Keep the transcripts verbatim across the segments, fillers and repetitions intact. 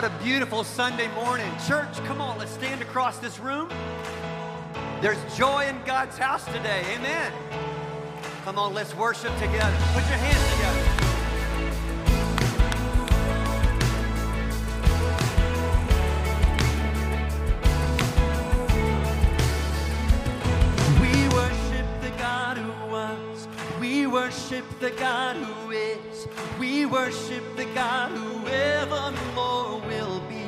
What a beautiful Sunday morning. Church, come on, let's stand across this room. There's joy in God's house today. Amen. Come on, let's worship together. Put your hands together. We worship the God who was. We worship the God who is. We worship the God who evermore will be.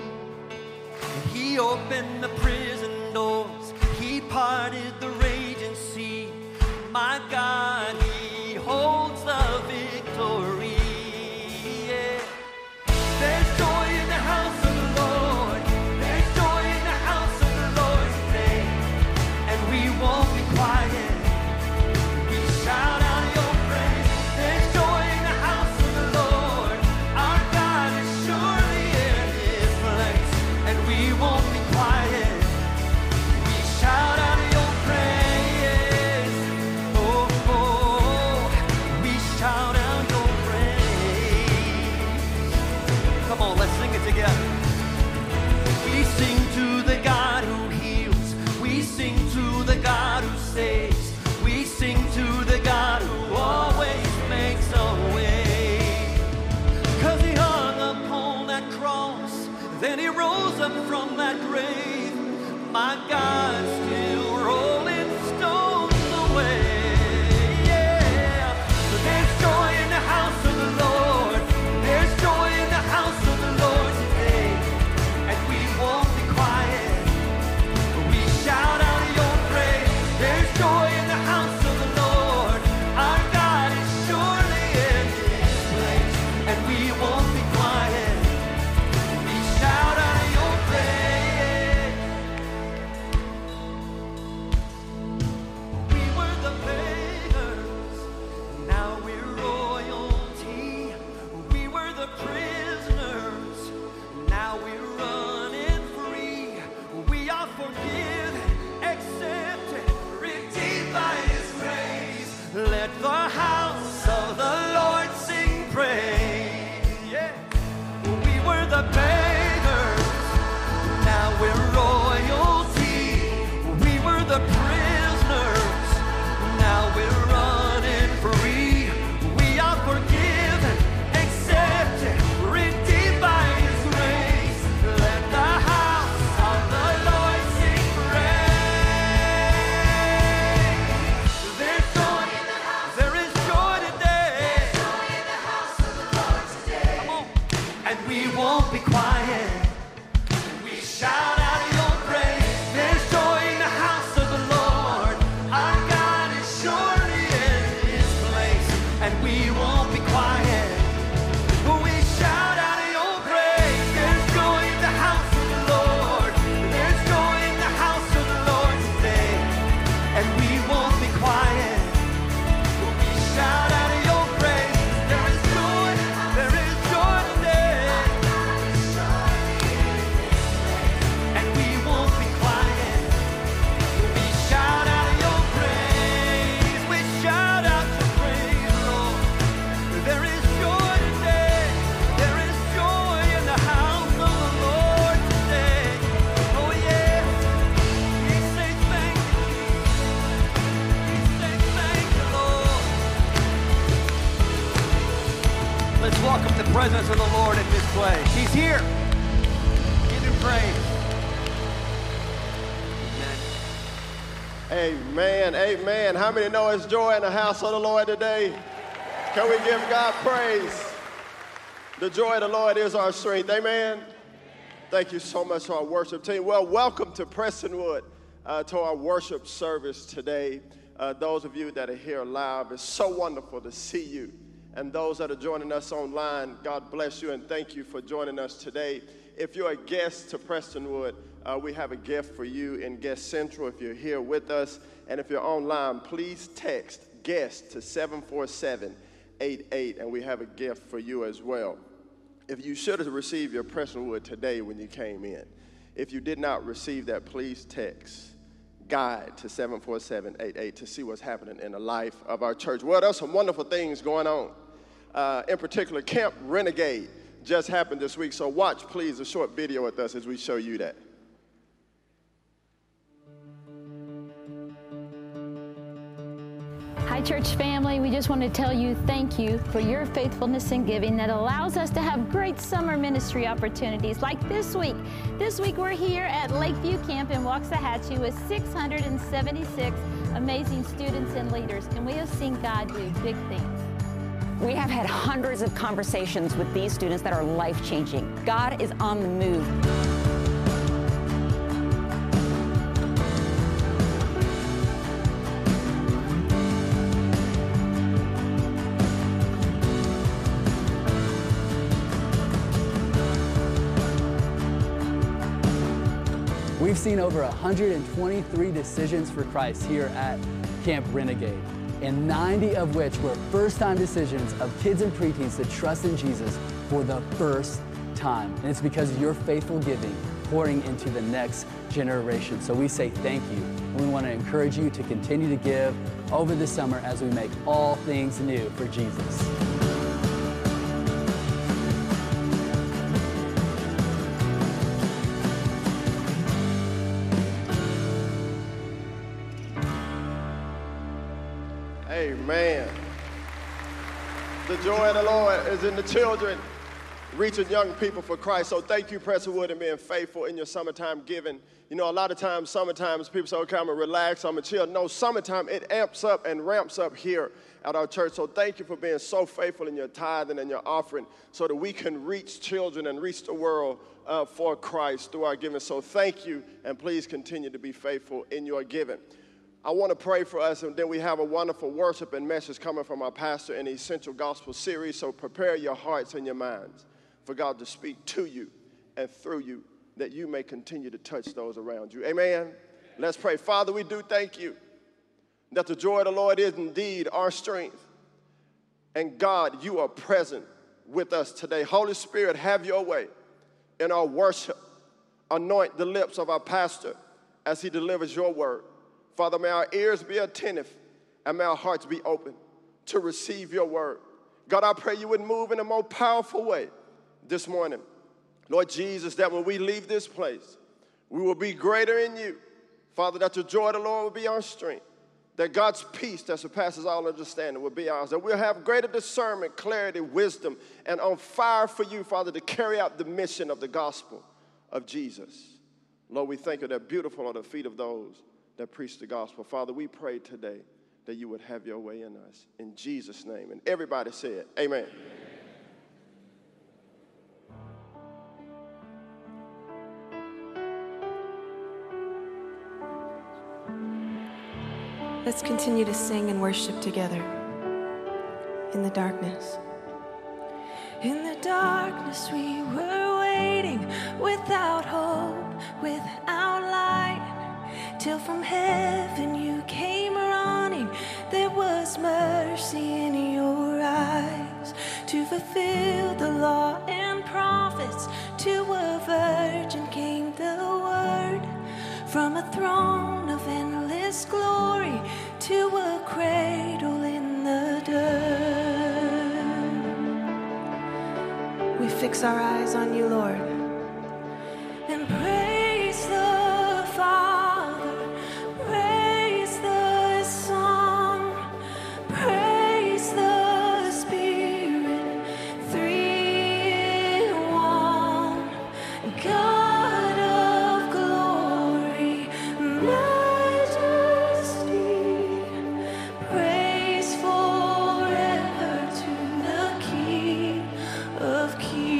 He opened the prison doors. He parted the raging sea. My God, He holds the victory. Yeah. There's joy in the house of the Lord. There's joy in the house of the Lord today. And we won't be quiet. We shout out your praise. There's joy in the house of the Lord. Our God is surely in His place. And we won't be quiet. We shout out your praise. Oh, oh, we shout out your praise. Come on, let's sing it together. We sing to the God who heals. We sing to the God who saves. We sing to the God who always makes a way. 'Cause He hung upon that cross, then He rose up from that grave. My God, still rolling stones away. Yeah. There's joy in the house of the Lord. There's joy in the house of the Lord today. And we won't be quiet. We shout out your praise. There's joy in the house of the Lord. Our God is surely in His place. And we won't be quiet. We shout out your praise. We were the beggars, now we're royalty. We were the prisoners, now we're running free. We are forgiven, accepted, redeemed by His grace. Let the house of the Lord sing praise. Yeah. We were the beggars, now we're royalty. We were the prisoners, now we're running free. We are forgiven, accepted, redeemed by His grace. Let the house of the Lord sing praise. There's joy in the house. There is joy today. Joy in the house of the Lord today. Come on. And we won't be quiet. We shout out your praise. There's joy in the house of the Lord. Our God is surely in His place. And we won't be quiet. We shout out your praise. There's joy in the house of the Lord. There's joy in the house of the Lord today. And we won't be quiet. We shout out your praise. There is joy. There is joy today. And we won't be quiet. We shout out your praise. We shout out your praise, Lord. There is joy today. There is joy in the house of the Lord today. Oh yeah. We say thank you, Jesus. We say thank you, Lord. Let's welcome the presence of the Lord in this place. He's here. Give Him praise. Amen. Amen, amen. How many know it's joy in the house of the Lord today? Can we give God praise? The joy of the Lord is our strength. Amen. Thank you so much to our worship team. Well, welcome to Prestonwood, uh, to our worship service today. Uh, those of you that are here live, it's so wonderful to see you. And those that are joining us online, God bless you and thank you for joining us today. If you're a guest to Prestonwood, uh, we have a gift for you in Guest Central if you're here with us. And if you're online, please text GUEST to seven four seven eight eight, and we have a gift for you as well. If you should have received your Prestonwood today when you came in, if you did not receive that, please text GUIDE to seven four seven eight eight to see what's happening in the life of our church. Well, there's some wonderful things going on. Uh, in particular, Camp Renegade just happened this week. So watch, please, a short video with us as we show you that. Hi, church family. We just want to tell you thank you for your faithfulness in giving that allows us to have great summer ministry opportunities like this week. This week we're here at Lakeview Camp in Waxahachie with six hundred seventy-six amazing students and leaders, and we have seen God do big things. We have had hundreds of conversations with these students that are life-changing. God is on the move. We've seen over one hundred twenty-three decisions for Christ here at Camp Renegade, and ninety of which were first-time decisions of kids and preteens to trust in Jesus for the first time. And it's because of your faithful giving pouring into the next generation. So we say thank you. And we want to encourage you to continue to give over the summer as we make all things new for Jesus. Amen. The joy of the Lord is in the children, reaching young people for Christ. So thank you, Preston Wood, and being faithful in your summertime giving. You know, a lot of times, summertime, people say, okay, I'm going to relax, I'm going to chill. No, summertime, it amps up and ramps up here at our church. So thank you for being so faithful in your tithing and your offering so that we can reach children and reach the world uh, for Christ through our giving. So thank you, and please continue to be faithful in your giving. I want to pray for us, and then we have a wonderful worship and message coming from our pastor in the Essential Gospel series. So prepare your hearts and your minds for God to speak to you and through you, that you may continue to touch those around you. Amen? Let's pray. Father, we do thank you that the joy of the Lord is indeed our strength. And God, you are present with us today. Holy Spirit, have your way in our worship. Anoint the lips of our pastor as he delivers your word. Father, may our ears be attentive and may our hearts be open to receive your word. God, I pray you would move in a more powerful way this morning. Lord Jesus, that when we leave this place, we will be greater in you. Father, that the joy of the Lord will be our strength. That God's peace that surpasses all understanding will be ours. That we'll have greater discernment, clarity, wisdom, and on fire for you, Father, to carry out the mission of the gospel of Jesus. Lord, we thank you that beautiful are the feet of those that preach the gospel. Father, we pray today that you would have your way in us. In Jesus' name. And everybody said, amen. Let's continue to sing and worship together in the darkness. In the darkness we were waiting, without hope, without light, till from heaven you came running. There was mercy in your eyes to fulfill the law and prophets. To a virgin came the word, from a throne of endless glory to a cradle in the dirt. We fix our eyes on you, Lord, and praise the Father, praise the Son, praise the Spirit, three in one, God of glory, majesty, praise forever to the King of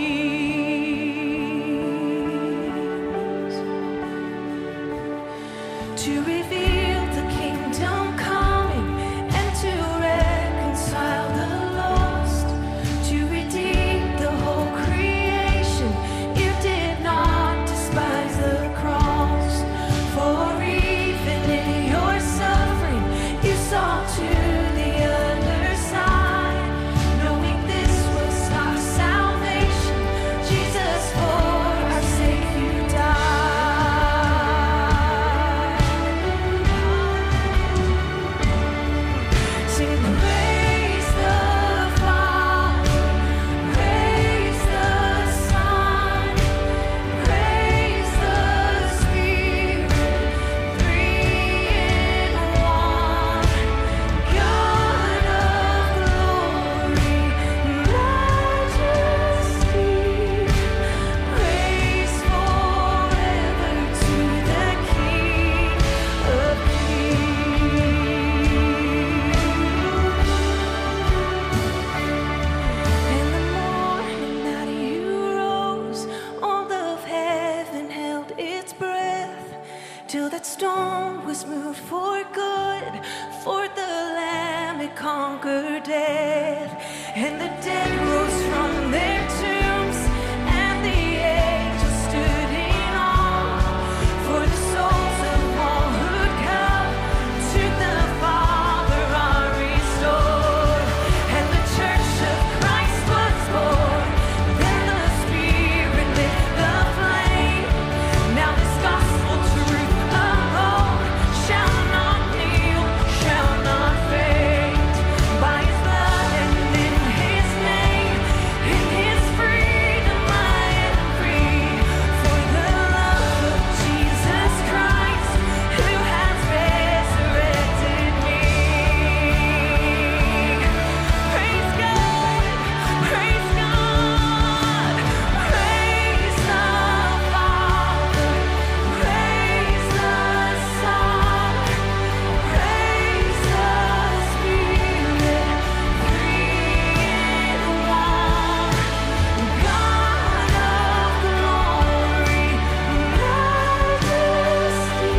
Kings. To reveal the kingdom coming and to reconcile the lost, to redeem the whole creation. You did not despise the cross, for even in your suffering you saw to the other side, knowing this was our salvation. Jesus, for our sake you died. till that stone was moved for good. For the Lamb it conquered death, and the dead rose from their tombs, and the angels stood in awe. For the souls of all who'd come to the Father are restored, and the church of Christ was born. Then the Spirit lit the flame. Now this gospel truth alone shall not kneel, shall not fade. By His blood and in His name, in His freedom I am free. For the love of Jesus Christ, who has resurrected me. Praise God, praise God, praise the Father, praise the Son, praise the Spirit, three in one. God of glory, majesty,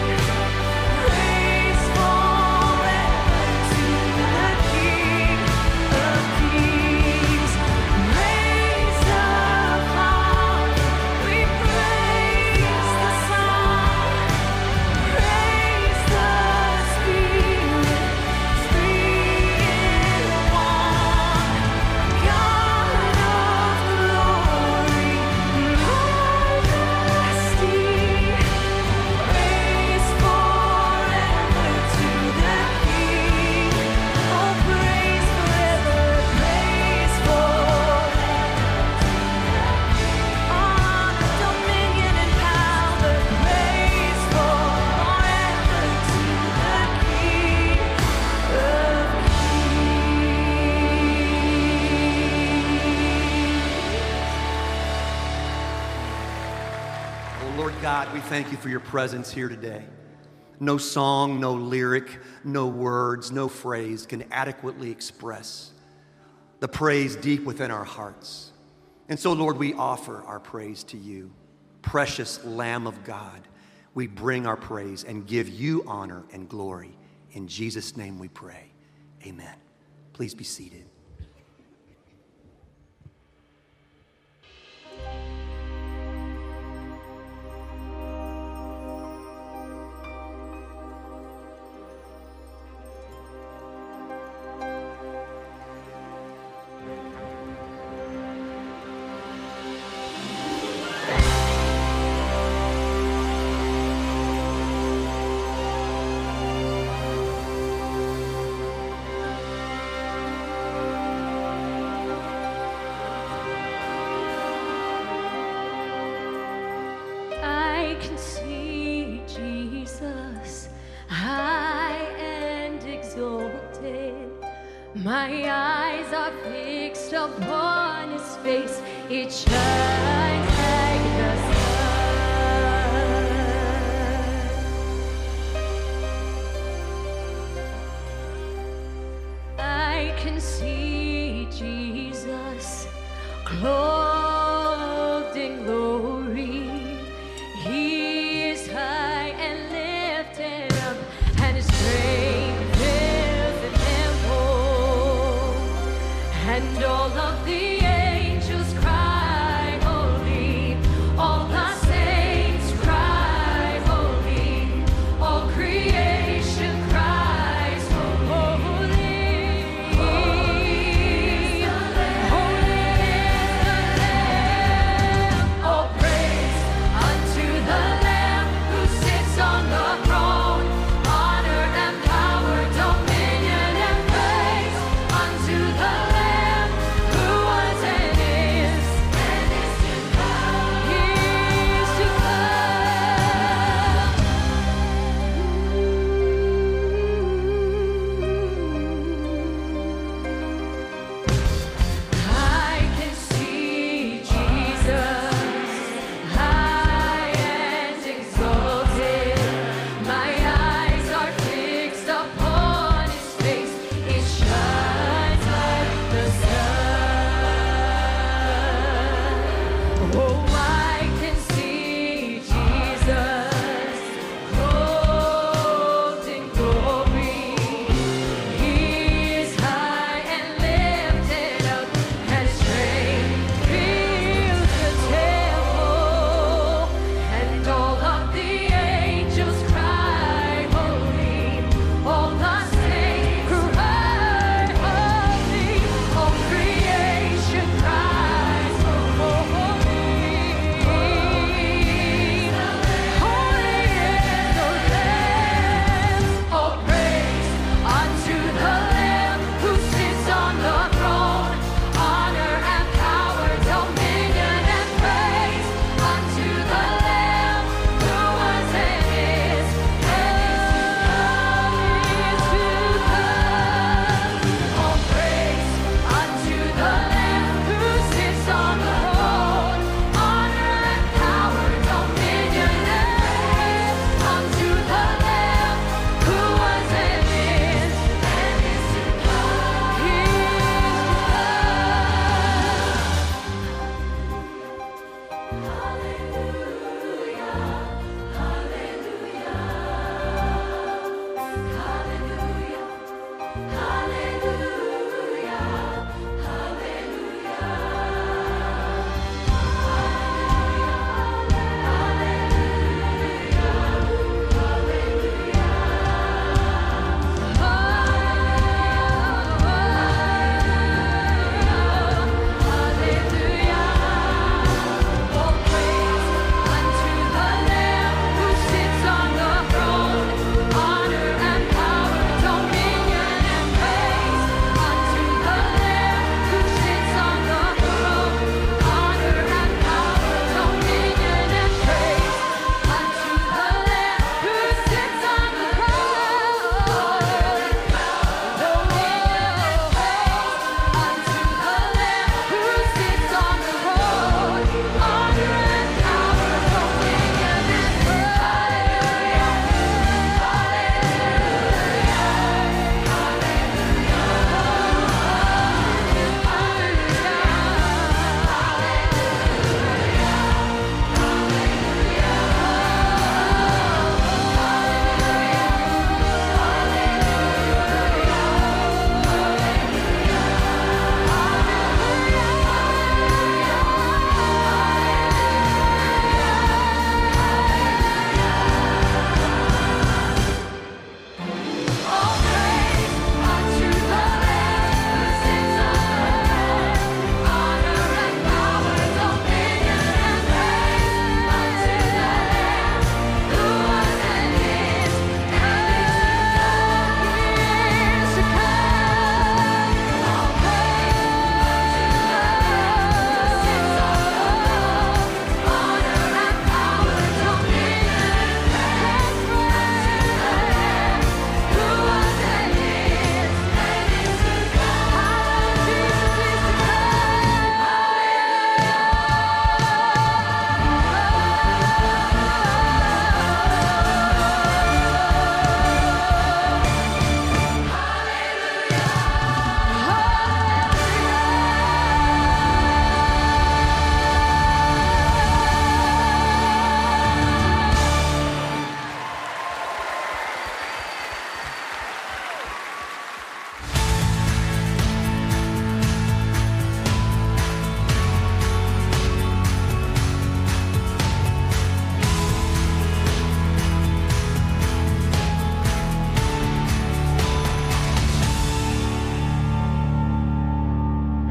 praise forever to the King of Kings. Praise the Father, we praise the Son, praise the Spirit, three in one. God of glory, majesty, praise forever to the King. Oh, praise forever, praise forever. Honor, dominion, and power, praise forever to the King of Oh, Lord God, we thank you for your presence here today. No song, no lyric, no words, no phrase can adequately express the praise deep within our hearts. And so, Lord, we offer our praise to you. Precious Lamb of God, we bring our praise and give you honor and glory. In Jesus' name we pray. Amen. Please be seated. I can see Jesus high and exalted. My eyes are fixed upon His face. It shines like the sun. I can see Jesus clothed in glory. He is high and lifted up, and His train fills the temple, and all of the angels cry, holy. All the saints cry, holy. All creation cries, holy. Holy is the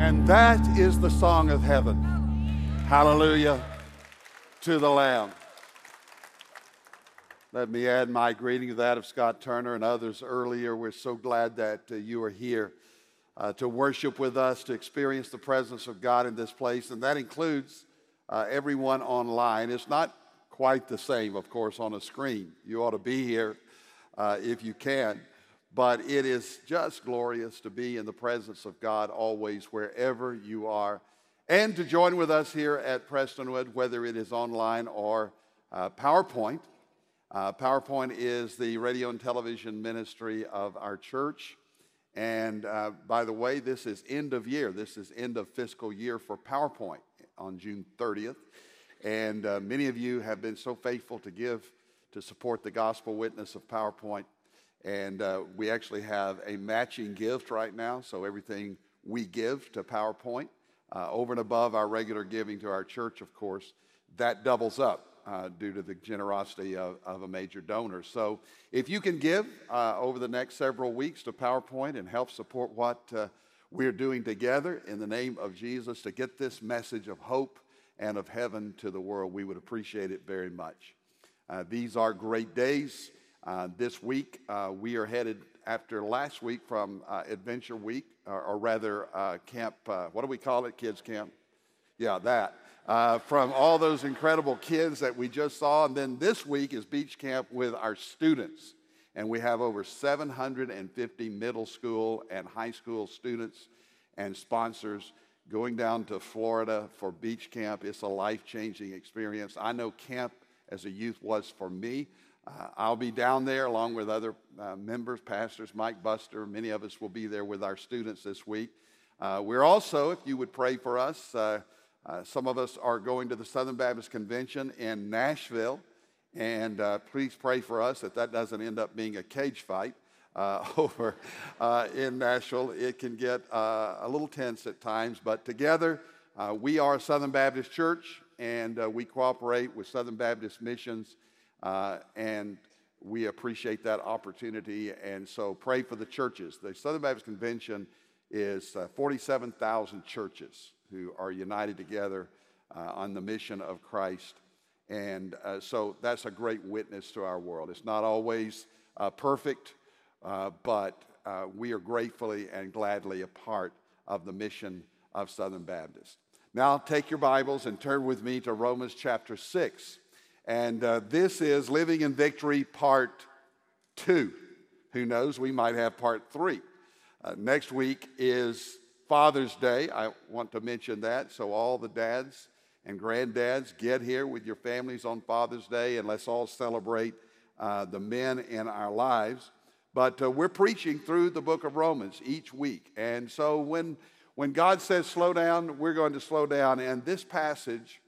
And that is the song of heaven. Hallelujah to the Lamb. Let me add my greeting to that of Scott Turner and others earlier. We're so glad that uh, you are here uh, to worship with us, to experience the presence of God in this place. And that includes uh, everyone online. It's not quite the same, of course, on a screen. You ought to be here uh, if you can. But it is just glorious to be in the presence of God always, wherever you are. And to join with us here at Prestonwood, whether it is online or uh, PowerPoint. Uh, PowerPoint is the radio and television ministry of our church. And uh, by the way, this is end of year. This is end of fiscal year for PowerPoint on June thirtieth. And uh, many of you have been so faithful to give to support the gospel witness of PowerPoint. And uh, we actually have a matching gift right now. So everything we give to PowerPoint, uh, over and above our regular giving to our church, of course, that doubles up. Uh, due to the generosity of, of a major donor. So if you can give uh, over the next several weeks to PowerPoint and help support what uh, we're doing together in the name of Jesus to get this message of hope and of heaven to the world, we would appreciate it very much. Uh, these are great days. Uh, this week, uh, we are headed after last week from uh, Adventure Week, or, or rather uh, camp, uh, what do we call it, kids camp? Yeah, that. Uh, from all those incredible kids that we just saw. And then this week is beach camp with our students. And we have over seven hundred fifty middle school and high school students and sponsors going down to Florida for beach camp. It's a life-changing experience. I know camp as a youth was for me. Uh, I'll be down there along with other uh, members, pastors, Mike Buster. Many of us will be there with our students this week. Uh, we're also, if you would pray for us, uh, Uh, some of us are going to the Southern Baptist Convention in Nashville, and uh, please pray for us that that doesn't end up being a cage fight uh, over uh, in Nashville. It can get uh, a little tense at times, but together uh, we are a Southern Baptist church, and uh, we cooperate with Southern Baptist Missions, uh, and we appreciate that opportunity, and so pray for the churches. The Southern Baptist Convention is uh, forty-seven thousand churches who are united together uh, on the mission of Christ. And uh, so that's a great witness to our world. It's not always uh, perfect, uh, but uh, we are gratefully and gladly a part of the mission of Southern Baptist. Now take your Bibles and turn with me to Romans chapter six. And uh, this is Living in Victory part two. Who knows, we might have part three. Uh, next week is Father's Day. I want to mention that. So all the dads and granddads, get here with your families on Father's Day, and let's all celebrate uh, the men in our lives. But uh, we're preaching through the book of Romans each week. And so when, when God says slow down, we're going to slow down. And this passage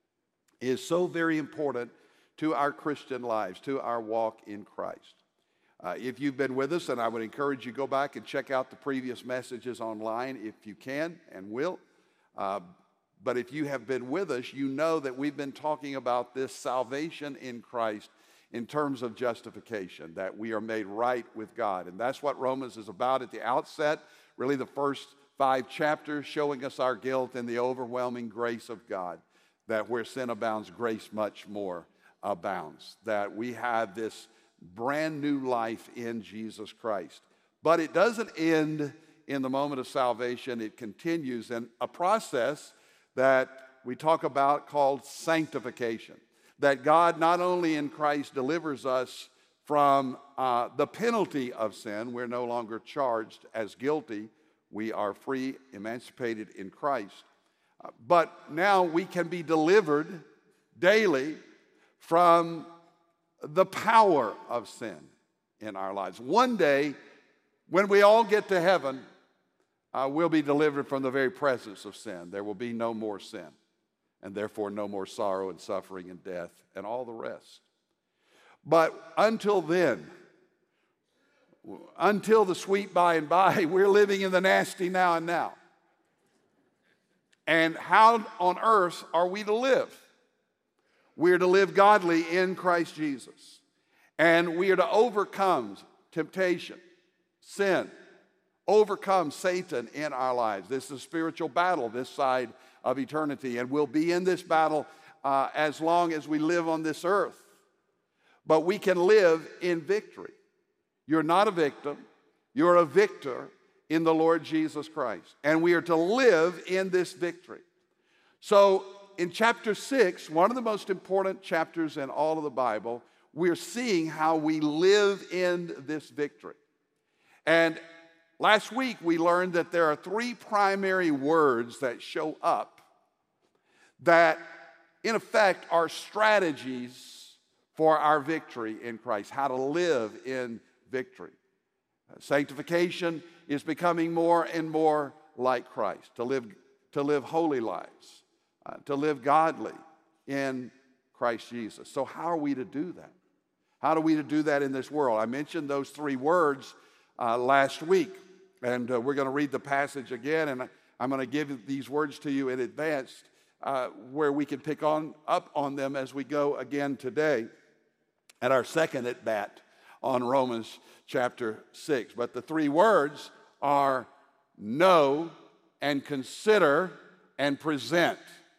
is so very important to our Christian lives, to our walk in Christ. Uh, if you've been with us, and I would encourage you to go back and check out the previous messages online if you can and will. Uh, but if you have been with us, you know that we've been talking about this salvation in Christ in terms of justification, that we are made right with God. And that's what Romans is about at the outset, really the first five chapters showing us our guilt and the overwhelming grace of God, that where sin abounds, grace much more abounds, that we have this brand new life in Jesus Christ. But it doesn't end in the moment of salvation. It continues in a process that we talk about called sanctification. That God not only in Christ delivers us from uh, the penalty of sin. We're no longer charged as guilty. We are free, emancipated in Christ. Uh, but now we can be delivered daily from the power of sin in our lives. One day, when we all get to heaven, uh, we'll be delivered from the very presence of sin. There will be no more sin, and therefore no more sorrow and suffering and death and all the rest. But until then, until the sweet by and by, we're living in the nasty now and now. And how on earth are we to live? We're to live godly in Christ Jesus. And we are to overcome temptation, sin, overcome Satan in our lives. This is a spiritual battle this side of eternity, and we'll be in this battle uh, as long as we live on this earth. But we can live in victory. You're not a victim. You're a victor in the Lord Jesus Christ. And we are to live in this victory. So in chapter six, one of the most important chapters in all of the Bible, we're seeing how we live in this victory. And last week we learned that there are three primary words that show up that, in effect, are strategies for our victory in Christ, how to live in victory. Sanctification is becoming more and more like Christ, to live, to live holy lives, uh, to live godly in Christ Jesus. So how are we to do that? How are we to do that in this world? I mentioned those three words uh, last week, and uh, we're going to read the passage again, and I'm going to give these words to you in advance uh, where we can pick on up on them as we go again today at our second at bat on Romans chapter six. But the three words are know and consider and present.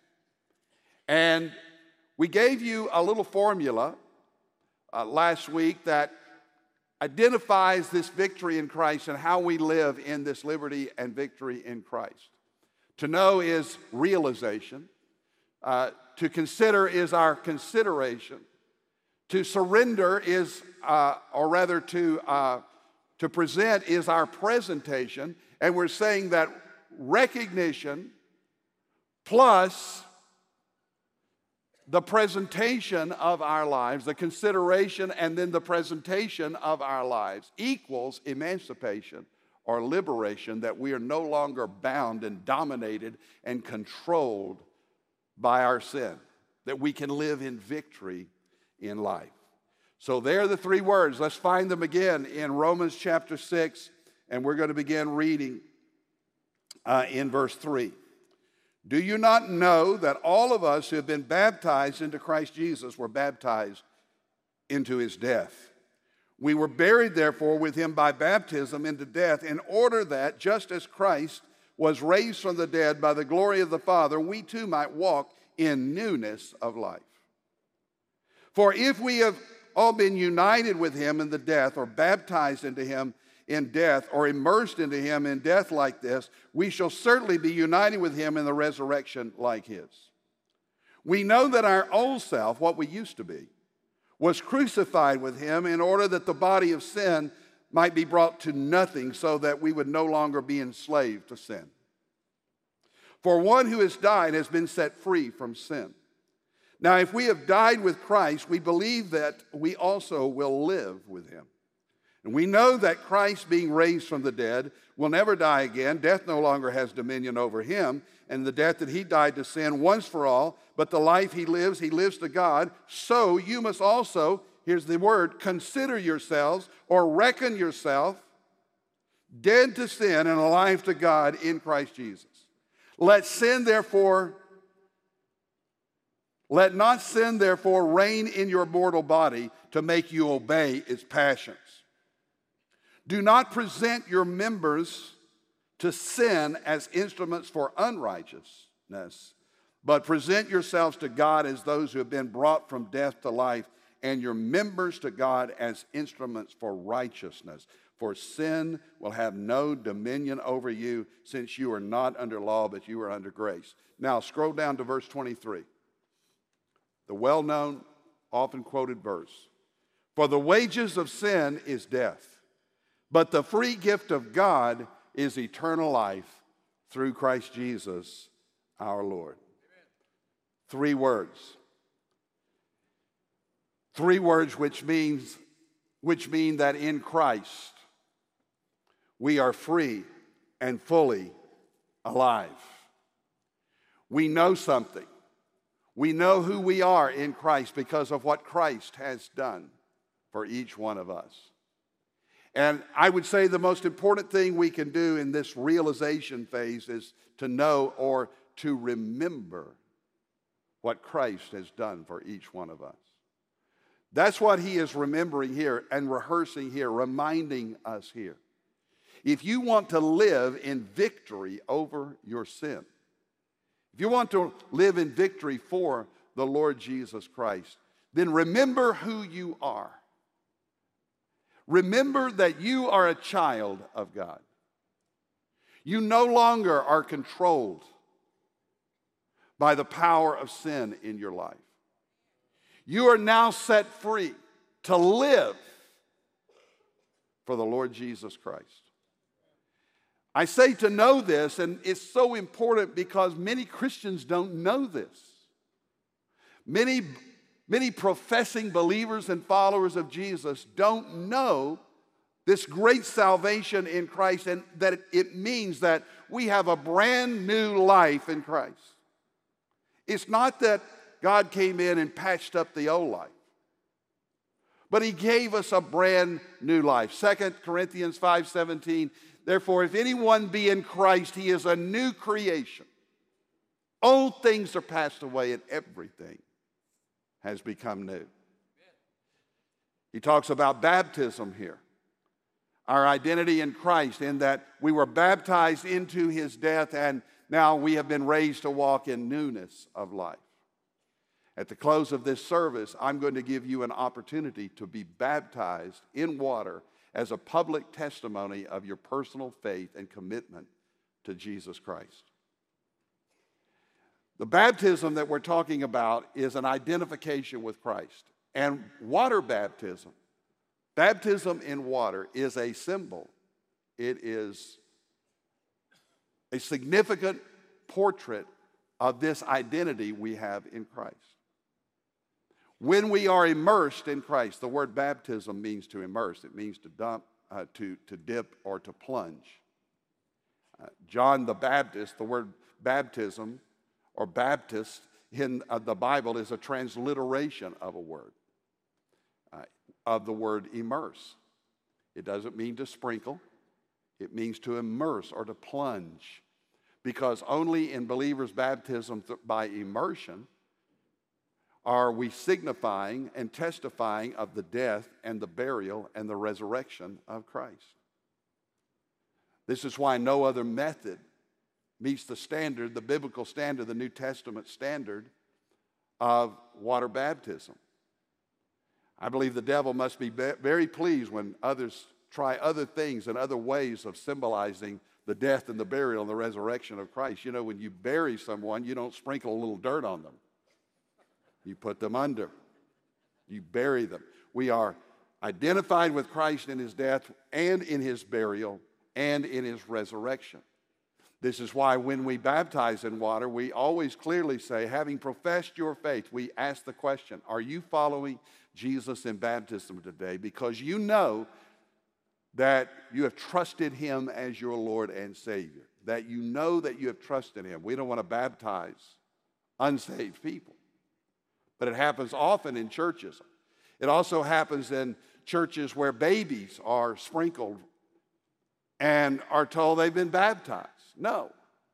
And we gave you a little formula uh, last week that identifies this victory in Christ and how we live in this liberty and victory in Christ. To know is realization. Uh, to consider is our consideration. To surrender is, uh, or rather to, uh, to present is our presentation. And we're saying that recognition plus the presentation of our lives, the consideration and then the presentation of our lives equals emancipation or liberation, that we are no longer bound and dominated and controlled by our sin, that we can live in victory in life. So there are the three words. Let's find them again in Romans chapter six, and we're going to begin reading uh, in verse three. Do you not know that all of us who have been baptized into Christ Jesus were baptized into his death? We were buried, therefore, with him by baptism into death, in order that, just as Christ was raised from the dead by the glory of the Father, we too might walk in newness of life. For if we have all been united with him in the death, or baptized into him in death, or immersed into him in death like this, we shall certainly be united with him in the resurrection like his. We know that our old self, what we used to be, was crucified with him in order that the body of sin might be brought to nothing, so that we would no longer be enslaved to sin. For one who has died has been set free from sin. Now, if we have died with Christ, we believe that we also will live with him. And we know that Christ, being raised from the dead, will never die again. Death no longer has dominion over him. And the death that he died to sin once for all, but the life he lives, he lives to God. So you must also, here's the word, consider yourselves or reckon yourself dead to sin and alive to God in Christ Jesus. Let sin, therefore, let not sin, therefore, reign in your mortal body to make you obey its passions. Do not present your members to sin as instruments for unrighteousness, but present yourselves to God as those who have been brought from death to life, and your members to God as instruments for righteousness. For sin will have no dominion over you, since you are not under law, but you are under grace. Now scroll down to verse twenty-three. The well-known, often quoted verse. For the wages of sin is death, but the free gift of God is eternal life through Christ Jesus our Lord. Amen. Three words. Three words which means which mean that in Christ we are free and fully alive. We know something. We know who we are in Christ because of what Christ has done for each one of us. And I would say the most important thing we can do in this realization phase is to know or to remember what Christ has done for each one of us. That's what he is remembering here and rehearsing here, reminding us here. If you want to live in victory over your sin, if you want to live in victory for the Lord Jesus Christ, then remember who you are. Remember that you are a child of God. You no longer are controlled by the power of sin in your life. You are now set free to live for the Lord Jesus Christ. I say to know this, and it's so important because many Christians don't know this. Many, many professing believers and followers of Jesus don't know this great salvation in Christ, and that it means that we have a brand new life in Christ. It's not that God came in and patched up the old life, but he gave us a brand new life. Second Corinthians five seventeen, therefore, if anyone be in Christ, he is a new creation. Old things are passed away and everything has become new. He talks about baptism here. Our identity in Christ, in that we were baptized into his death and now we have been raised to walk in newness of life. At the close of this service, I'm going to give you an opportunity to be baptized in water as a public testimony of your personal faith and commitment to Jesus Christ. The baptism that we're talking about is an identification with Christ. And water baptism, baptism in water, is a symbol. It is a significant portrait of this identity we have in Christ. When we are immersed in Christ, the word baptism means to immerse. It means to dump, uh, to, to dip, or to plunge. Uh, John the Baptist, the word baptism or Baptist in uh, the Bible is a transliteration of a word, uh, of the word immerse. It doesn't mean to sprinkle. It means to immerse or to plunge, because only in believers' baptism th- by immersion are we signifying and testifying of the death and the burial and the resurrection of Christ. This is why no other method meets the standard, the biblical standard, the New Testament standard of water baptism. I believe the devil must be very pleased when others try other things and other ways of symbolizing the death and the burial and the resurrection of Christ. You know, when you bury someone, you don't sprinkle a little dirt on them. You put them under. You bury them. We are identified with Christ in his death and in his burial and in his resurrection. This is why when we baptize in water, we always clearly say, having professed your faith, we ask the question, are you following Jesus in baptism today? Because you know that you have trusted him as your Lord and Savior, that you know that you have trusted him. We don't want to baptize unsaved people. But it happens often in churches. It also happens in churches where babies are sprinkled and are told they've been baptized. No.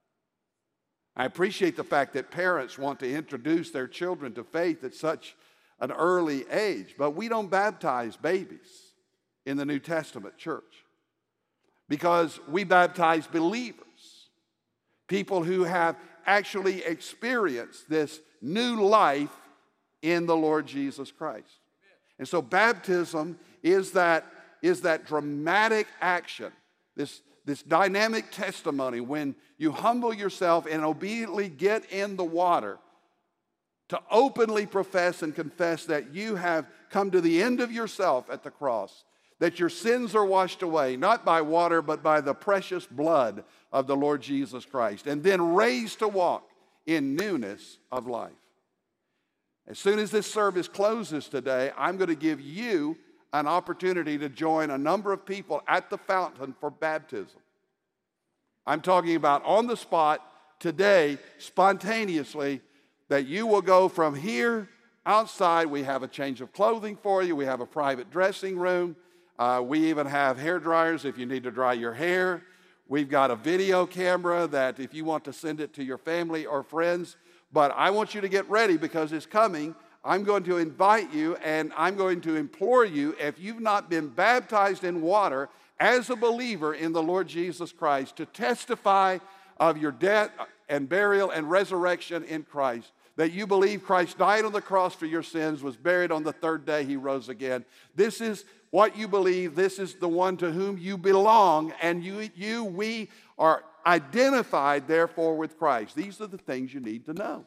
I appreciate the fact that parents want to introduce their children to faith at such an early age, but we don't baptize babies in the New Testament church because we baptize believers, people who have actually experienced this new life in the Lord Jesus Christ. And so baptism is that, is that dramatic action, this, this dynamic testimony when you humble yourself and obediently get in the water to openly profess and confess that you have come to the end of yourself at the cross, that your sins are washed away, not by water, but by the precious blood of the Lord Jesus Christ, and then raised to walk in newness of life. As soon as this service closes today, I'm going to give you an opportunity to join a number of people at the fountain for baptism. I'm talking about on the spot today, spontaneously, that you will go from here outside. We have a change of clothing for you. We have a private dressing room. Uh, we even have hair dryers if you need to dry your hair. We've got a video camera that if you want to send it to your family or friends. But I want you to get ready because it's coming I'm going to invite you and I'm going to implore you, if you've not been baptized in water as a believer in the Lord Jesus Christ, to testify of your death and burial and resurrection in Christ, that you believe Christ died on the cross for your sins, was buried on the third day, he rose again. This is what you believe. This is the one to whom you belong, and you, you, we are identified, therefore, with Christ. These are the things you need to know.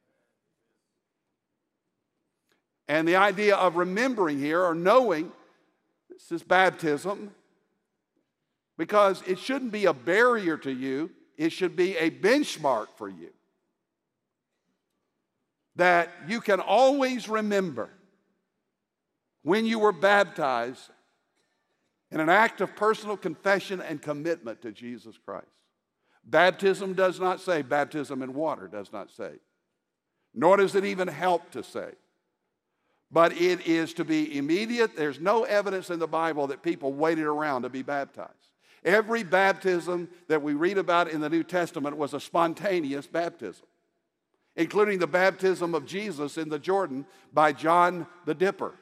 And the idea of remembering here, or knowing, this is baptism, because it shouldn't be a barrier to you. It should be a benchmark for you, that you can always remember when you were baptized in an act of personal confession and commitment to Jesus Christ. Baptism does not say, baptism in water does not say, nor does it even help to say. But it is to be immediate. There's no evidence in the Bible that people waited around to be baptized. Every baptism that we read about in the New Testament was a spontaneous baptism, including the baptism of Jesus in the Jordan by John the Dipper.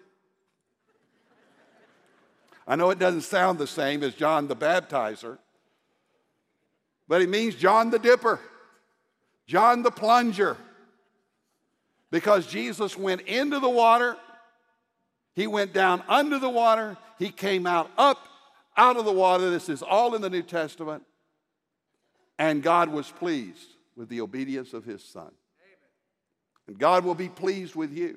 I know it doesn't sound the same as John the Baptizer, but it means John the Dipper, John the Plunger, because Jesus went into the water, he went down under the water, he came out up out of the water. This is all in the New Testament, and God was pleased with the obedience of his Son. And God will be pleased with you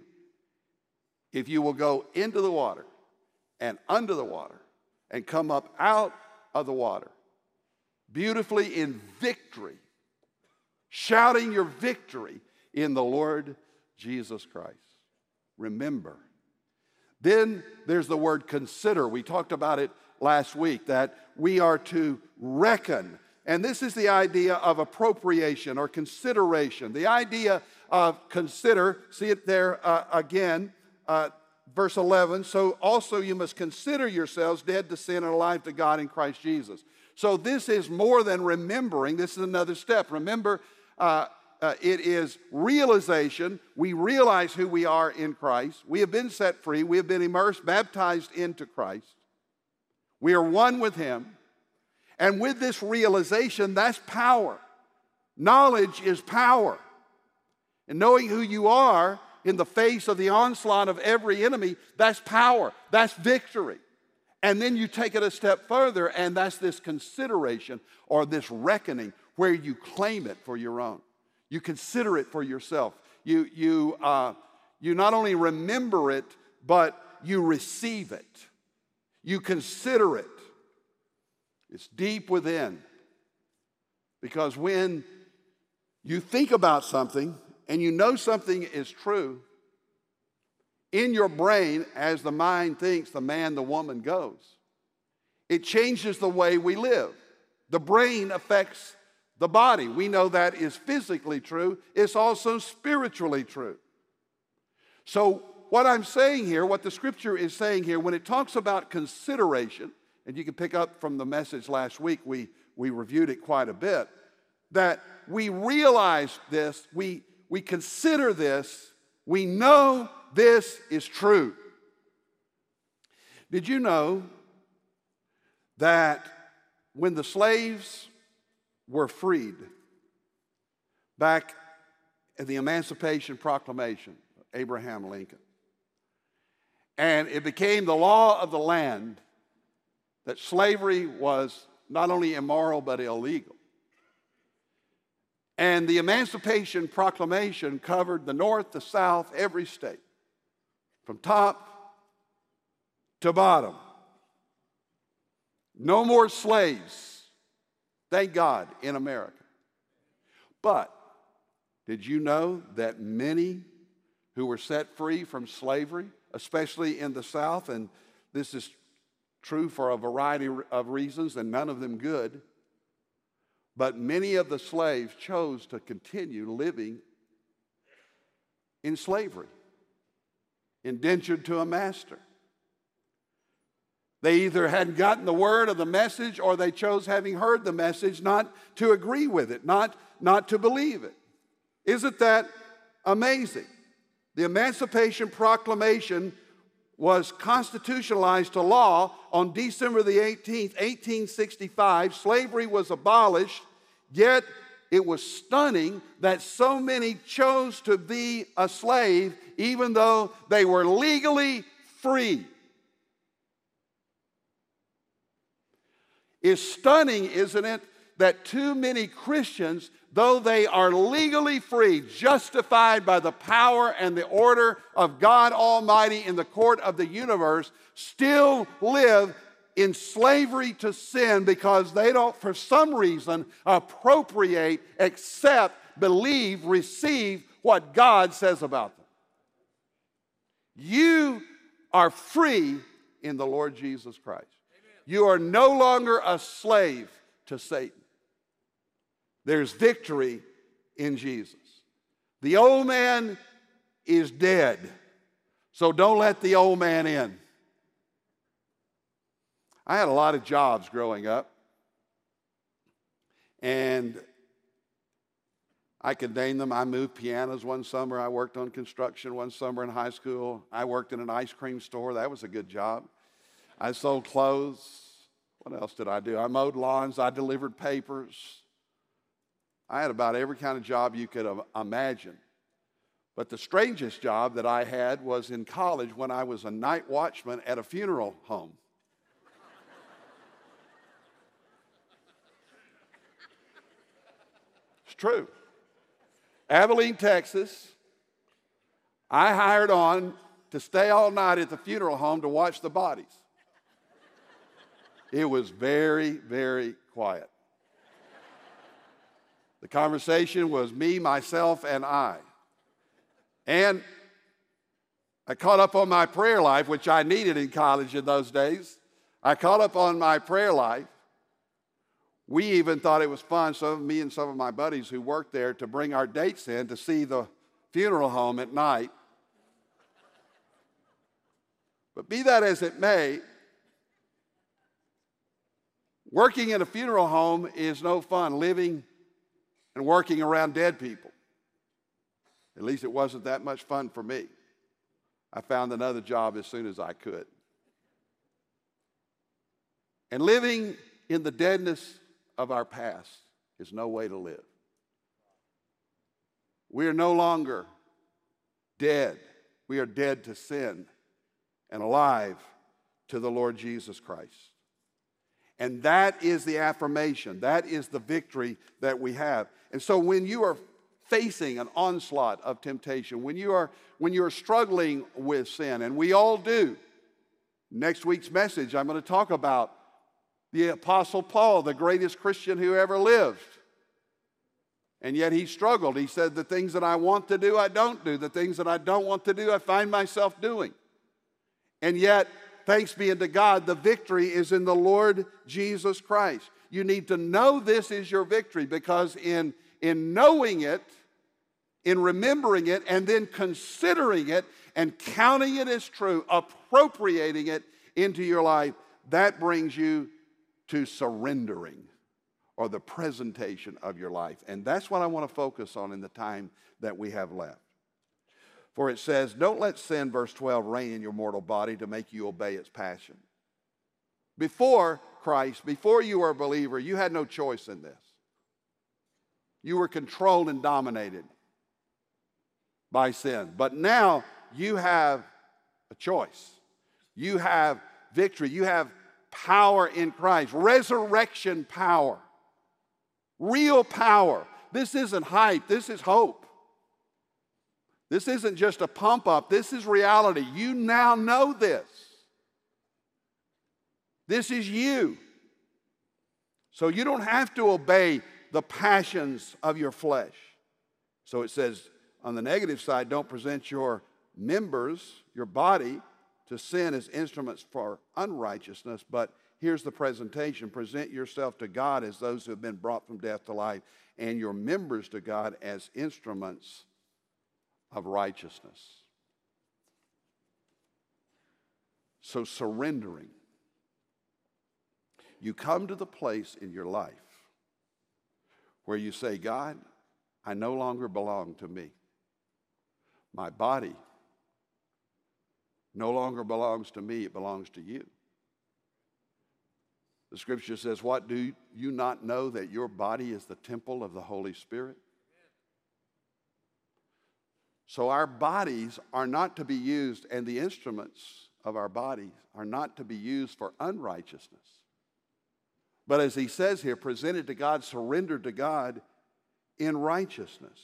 if you will go into the water and under the water and come up out of the water beautifully in victory, shouting your victory in the Lord Jesus Christ. Remember. Then there's the word consider. We talked about it last week, that we are to reckon. And this is the idea of appropriation or consideration. The idea of consider, see it there uh, again, uh, verse eleven. So also you must consider yourselves dead to sin and alive to God in Christ Jesus. So this is more than remembering. This is another step. Remember, uh, uh, it is realization. We realize who we are in Christ. We have been set free. We have been immersed, baptized into Christ. We are one with him. And with this realization, that's power. Knowledge is power. And knowing who you are in the face of the onslaught of every enemy, that's power. That's victory. And then you take it a step further, and that's this consideration or this reckoning where you claim it for your own. You consider it for yourself. You, you, uh, you not only remember it, but you receive it. You consider it. It's deep within. Because when you think about something and you know something is true, in your brain, as the mind thinks, the man, the woman goes. It changes the way we live. The brain affects the body. We know that is physically true. It's also spiritually true. So what I'm saying here, what the scripture is saying here, when it talks about consideration, and you can pick up from the message last week, we, we reviewed it quite a bit, that we realize this, we, we consider this, we know this is true. Did you know that when the slaves were freed back at the Emancipation Proclamation of Abraham Lincoln, and it became the law of the land that slavery was not only immoral but illegal. And the Emancipation Proclamation covered the North, the South, every state, from top to bottom. No more slaves, thank God, in America. But did you know that many who were set free from slavery, especially in the South, and this is true for a variety of reasons, and none of them good, but many of the slaves chose to continue living in slavery, indentured to a master. They either hadn't gotten the word of the message, or they chose, having heard the message, not to agree with it, not, not to believe it. Isn't that amazing? The Emancipation Proclamation was constitutionalized to law on December the eighteenth, eighteen sixty-five. Slavery was abolished, yet it was stunning that so many chose to be a slave even though they were legally free. It's stunning, isn't it, that too many Christians, though they are legally free, justified by the power and the order of God Almighty in the court of the universe, still live in slavery to sin because they don't, for some reason, appropriate, accept, believe, receive what God says about them. You are free in the Lord Jesus Christ. You are no longer a slave to Satan. There's victory in Jesus. The old man is dead, so don't let the old man in. I had a lot of jobs growing up, and I could name them. I moved pianos one summer. I worked on construction one summer in high school. I worked in an ice cream store. That was a good job. I sold clothes. What else did I do? I mowed lawns. I delivered papers. I had about every kind of job you could imagine. But the strangest job that I had was in college when I was a night watchman at a funeral home. It's true. Abilene, Texas. I hired on to stay all night at the funeral home to watch the bodies. It was very, very quiet. The conversation was me, myself, and I. And I caught up on my prayer life, which I needed in college in those days. I caught up on my prayer life. We even thought it was fun, some of me and some of my buddies who worked there, to bring our dates in to see the funeral home at night. But be that as it may, working in a funeral home is no fun. Living and working around dead people. At least it wasn't that much fun for me. I found another job as soon as I could. And living in the deadness of our past is no way to live. We are no longer dead. We are dead to sin and alive to the Lord Jesus Christ. And that is the affirmation. That is the victory that we have. And so when you are facing an onslaught of temptation, when you are, when you are struggling with sin, and we all do, next week's message, I'm going to talk about the Apostle Paul, the greatest Christian who ever lived. And yet he struggled. He said, the things that I want to do, I don't do. The things that I don't want to do, I find myself doing. And yet, thanks be unto God, the victory is in the Lord Jesus Christ. You need to know this is your victory, because in, in knowing it, in remembering it, and then considering it and counting it as true, appropriating it into your life, that brings you to surrendering, or the presentation of your life. And that's what I want to focus on in the time that we have left. For it says, don't let sin, verse twelve, reign in your mortal body to make you obey its passion. Before Christ, before you were a believer, you had no choice in this. You were controlled and dominated by sin. But now you have a choice. You have victory. You have power in Christ. Resurrection power. Real power. This isn't hype. This is hope. This isn't just a pump up. This is reality. You now know this. This is you. So you don't have to obey the passions of your flesh. So it says on the negative side, don't present your members, your body, to sin as instruments for unrighteousness. But here's the presentation. Present yourself to God as those who have been brought from death to life, and your members to God as instruments of righteousness. So surrendering. You come to the place in your life where you say, God, I no longer belong to me. My body no longer belongs to me, it belongs to you. The scripture says, what, do you not know that your body is the temple of the Holy Spirit? So our bodies are not to be used, and the instruments of our bodies are not to be used for unrighteousness. But as he says here, presented to God, surrendered to God in righteousness.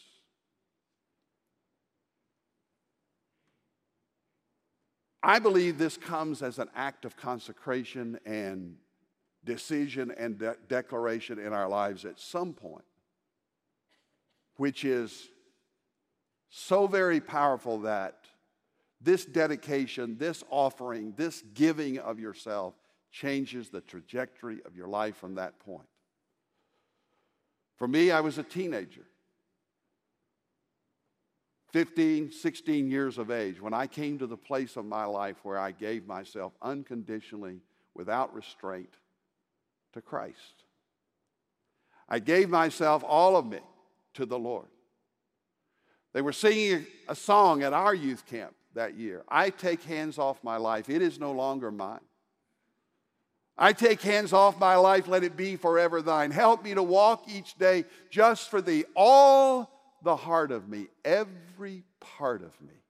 I believe this comes as an act of consecration and decision and de- declaration in our lives at some point, which is so very powerful that this dedication, this offering, this giving of yourself changes the trajectory of your life from that point. For me, I was a teenager, fifteen, sixteen years of age, when I came to the place of my life where I gave myself unconditionally, without restraint, to Christ. I gave myself, all of me, to the Lord. They were singing a song at our youth camp that year. I take hands off my life. It is no longer mine. I take hands off my life. Let it be forever thine. Help me to walk each day just for thee. All the heart of me, every part of me,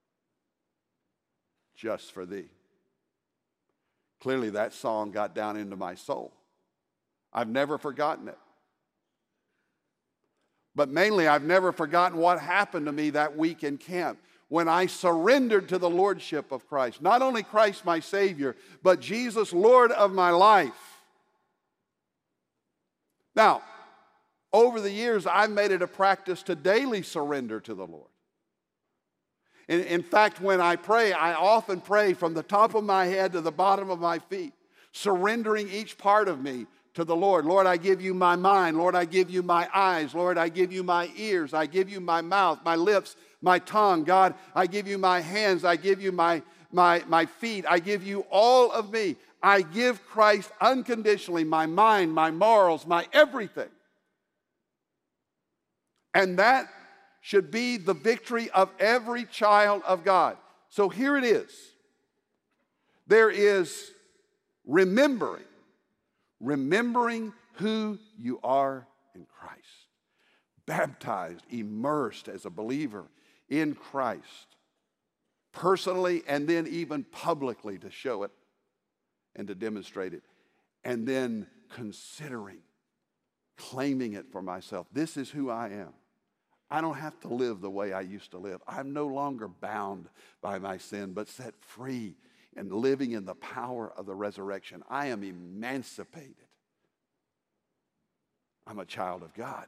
just for thee. Clearly that song got down into my soul. I've never forgotten it. But mainly, I've never forgotten what happened to me that week in camp when I surrendered to the lordship of Christ. Not only Christ my Savior, but Jesus, Lord of my life. Now, over the years, I've made it a practice to daily surrender to the Lord. In, in fact, when I pray, I often pray from the top of my head to the bottom of my feet, surrendering each part of me to the Lord. Lord, I give you my mind. Lord, I give you my eyes. Lord, I give you my ears. I give you my mouth, my lips, my tongue. God, I give you my hands. I give you my, my, my feet. I give you all of me. I give Christ unconditionally my mind, my morals, my everything. And that should be the victory of every child of God. So here it is. There is remembering. Remembering who you are in Christ. Baptized, immersed as a believer in Christ. Personally and then even publicly to show it and to demonstrate it. And then considering, claiming it for myself. This is who I am. I don't have to live the way I used to live. I'm no longer bound by my sin, but set free and living in the power of the resurrection. I am emancipated. I'm a child of God.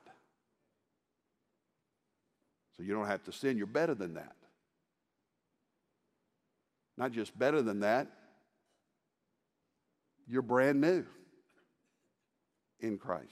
So you don't have to sin. You're better than that. Not just better than that, you're brand new in Christ.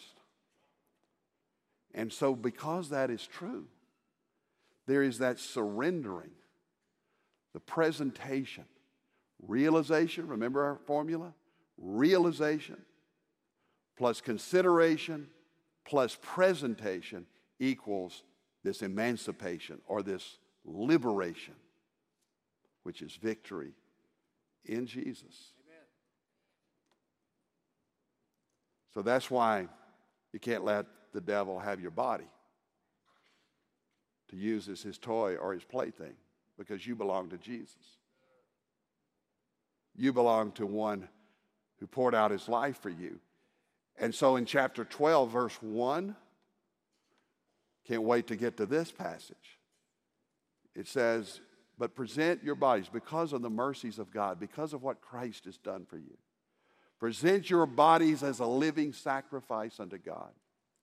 And so because that is true, there is that surrendering, the presentation, realization. Remember our formula? Realization plus consideration plus presentation equals this emancipation or this liberation, which is victory in Jesus. Amen. So that's why you can't let the devil have your body to use as his toy or his plaything, because you belong to Jesus. You belong to one who poured out his life for you. And so in chapter twelve, verse one, can't wait to get to this passage. It says, but present your bodies because of the mercies of God, because of what Christ has done for you. Present your bodies as a living sacrifice unto God.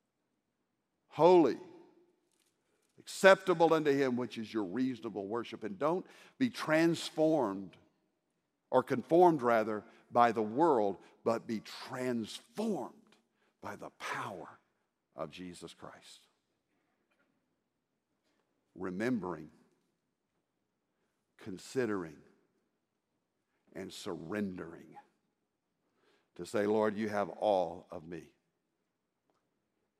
Holy, acceptable unto him, which is your reasonable worship. And don't be transformed or conformed rather by the world, but be transformed by the power of Jesus Christ. Remembering, considering, and surrendering to say, Lord, you have all of me.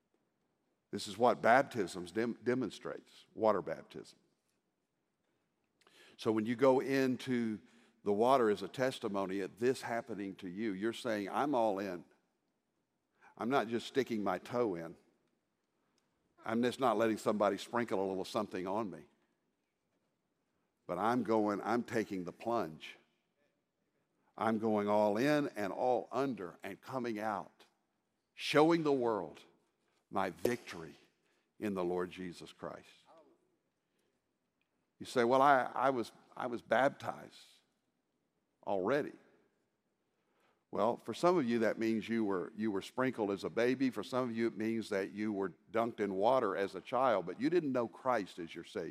This is what baptisms dem- demonstrates, water baptism. So when you go into the water as a testimony of this happening to you, you're saying, I'm all in. I'm not just sticking my toe in. I'm just not letting somebody sprinkle a little something on me. But I'm going, I'm taking the plunge. I'm going all in and all under and coming out, showing the world my victory in the Lord Jesus Christ. You say, well, I, I was I was baptized already. Well, for some of you, that means you were you were sprinkled as a baby. For some of you, it means that you were dunked in water as a child, but you didn't know Christ as your Savior.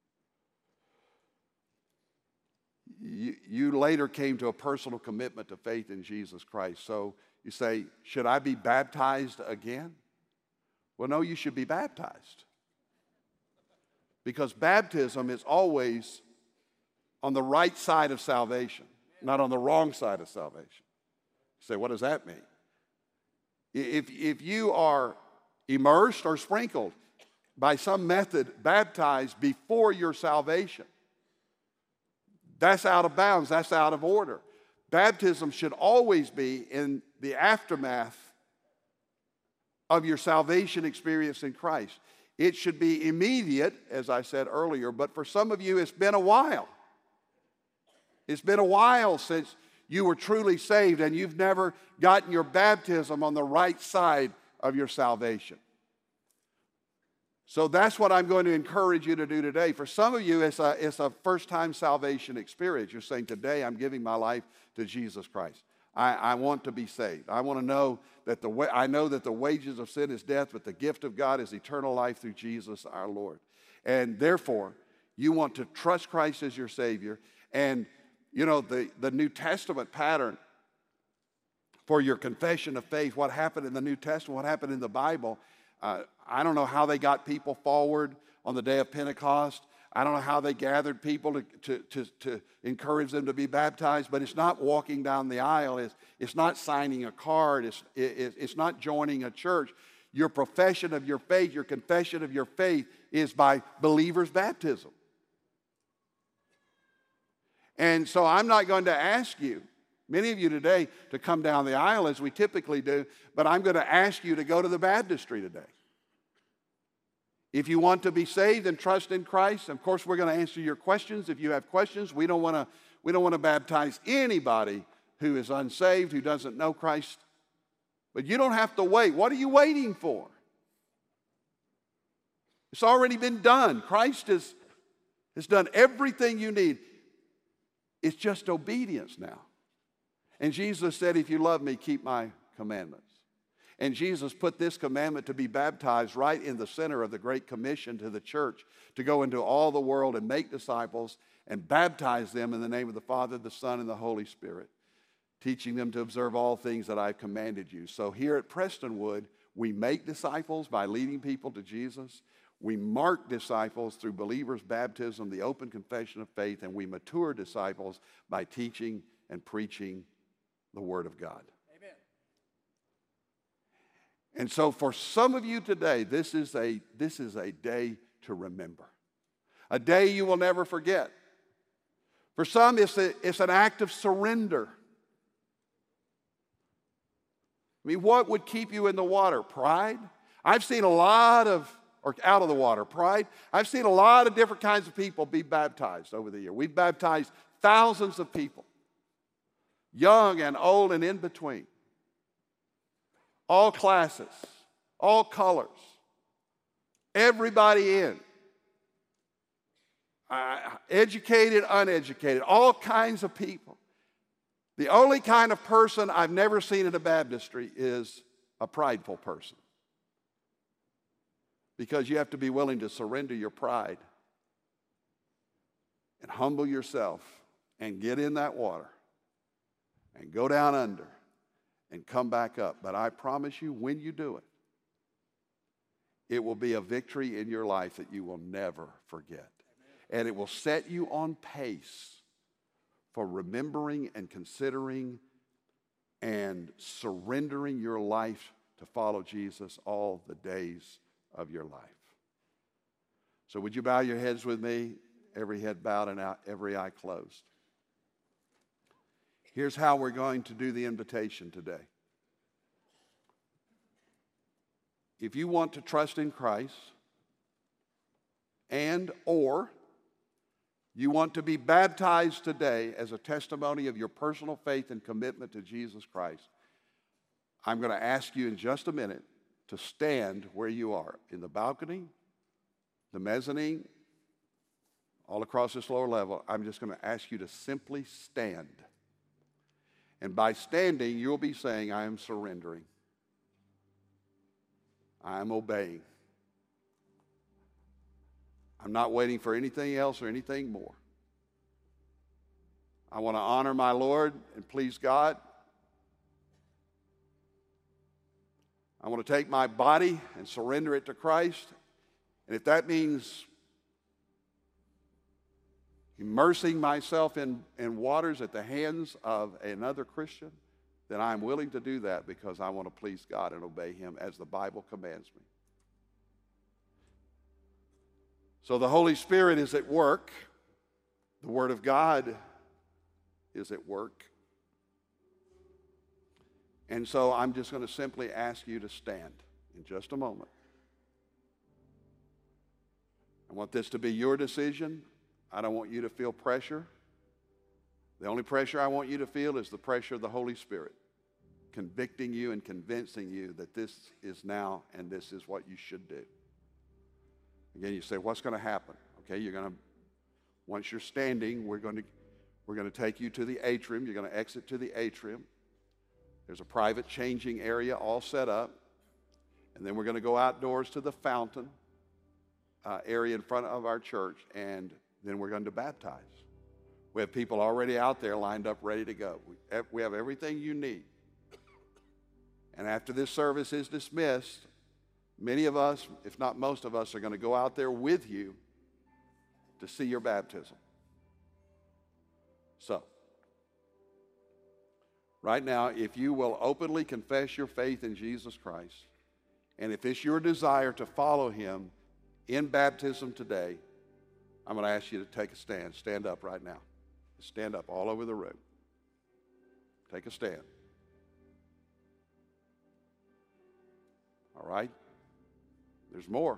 You, you later came to a personal commitment to faith in Jesus Christ. So you say, should I be baptized again? Well, no, you should be baptized. Because baptism is always on the right side of salvation, not on the wrong side of salvation. You say, what does that mean? If, if you are immersed or sprinkled by some method, baptized before your salvation, that's out of bounds, that's out of order. Baptism should always be in the aftermath of your salvation experience in Christ. It should be immediate, as I said earlier, but for some of you, it's been a while. It's been a while since you were truly saved, and you've never gotten your baptism on the right side of your salvation. So that's what I'm going to encourage you to do today. For some of you, it's a, it's a first-time salvation experience. You're saying, today I'm giving my life to Jesus Christ. I, I want to be saved. I want to know that the way, I know that the wages of sin is death, but the gift of God is eternal life through Jesus our Lord. And therefore, you want to trust Christ as your Savior. And, you know, the, the New Testament pattern for your confession of faith, what happened in the New Testament, what happened in the Bible, uh, I don't know how they got people forward on the day of Pentecost. I don't know how they gathered people to, to, to, to encourage them to be baptized, but it's not walking down the aisle. It's, it's not signing a card. It's, it, it's not joining a church. Your profession of your faith, your confession of your faith is by believers' baptism. And so I'm not going to ask you, many of you today, to come down the aisle as we typically do, but I'm going to ask you to go to the baptistry today. If you want to be saved and trust in Christ, of course, we're going to answer your questions. If you have questions, we don't want to we don't want to baptize anybody who is unsaved, who doesn't know Christ. But you don't have to wait. What are you waiting for? It's already been done. Christ has, has done everything you need. It's just obedience now. And Jesus said, if you love me, keep my commandments. And Jesus put this commandment to be baptized right in the center of the Great Commission to the church, to go into all the world and make disciples and baptize them in the name of the Father, the Son, and the Holy Spirit, teaching them to observe all things that I've commanded you. So here at Prestonwood, we make disciples by leading people to Jesus. We mark disciples through believers' baptism, the open confession of faith, and we mature disciples by teaching and preaching the Word of God. And so for some of you today, this is a, this is a day to remember. A day you will never forget. For some, it's, a, it's an act of surrender. I mean, what would keep you in the water? Pride? I've seen a lot of, or out of the water, pride. I've seen a lot of different kinds of people be baptized over the year. We've baptized thousands of people, young and old and in between. All classes, all colors, everybody in, uh, educated, uneducated, all kinds of people. The only kind of person I've never seen at a baptistry is a prideful person, because you have to be willing to surrender your pride and humble yourself and get in that water and go down under and come back up. But I promise you, when you do it, it will be a victory in your life that you will never forget. And it will set you on pace for remembering and considering and surrendering your life to follow Jesus all the days of your life. So would you bow your heads with me every head bowed and every eye closed. Here's how we're going to do the invitation today. If you want to trust in Christ and or you want to be baptized today as a testimony of your personal faith and commitment to Jesus Christ, I'm going to ask you in just a minute to stand where you are, in the balcony, the mezzanine, all across this lower level. I'm just going to ask you to simply stand. And by standing, you'll be saying, I am surrendering. I am obeying. I'm not waiting for anything else or anything more. I want to honor my Lord and please God. I want to take my body and surrender it to Christ. And if that means immersing myself in, in waters at the hands of another Christian, then I'm willing to do that because I want to please God and obey Him as the Bible commands me. So the Holy Spirit is at work. The Word of God is at work. And so I'm just going to simply ask you to stand in just a moment. I want this to be your decision. I don't want you to feel pressure. The only pressure I want you to feel is the pressure of the Holy Spirit, convicting you and convincing you that this is now and this is what you should do. Again, you say, what's going to happen? Okay, you're going to, once you're standing, we're going to, we're going to take you to the atrium. You're going to exit to the atrium. There's a private changing area all set up. And then we're going to go outdoors to the fountain uh, area in front of our church, and then we're going to baptize. We have people already out there lined up, ready to go. We have, we have everything you need. And after this service is dismissed, many of us, if not most of us, are going to go out there with you to see your baptism. So, right now, if you will openly confess your faith in Jesus Christ, and if it's your desire to follow Him in baptism today, I'm going to ask you to take a stand. Stand up right now. Stand up all over the room. Take a stand. All right? There's more.